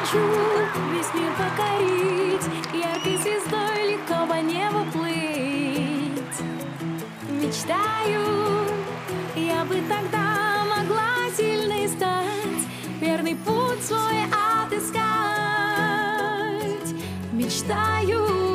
хочу весь мир покорить, яркой звездой легко по небу плыть. Мечтаю, я бы тогда могла сильной стать, верный путь свой отыскать. Мечтаю.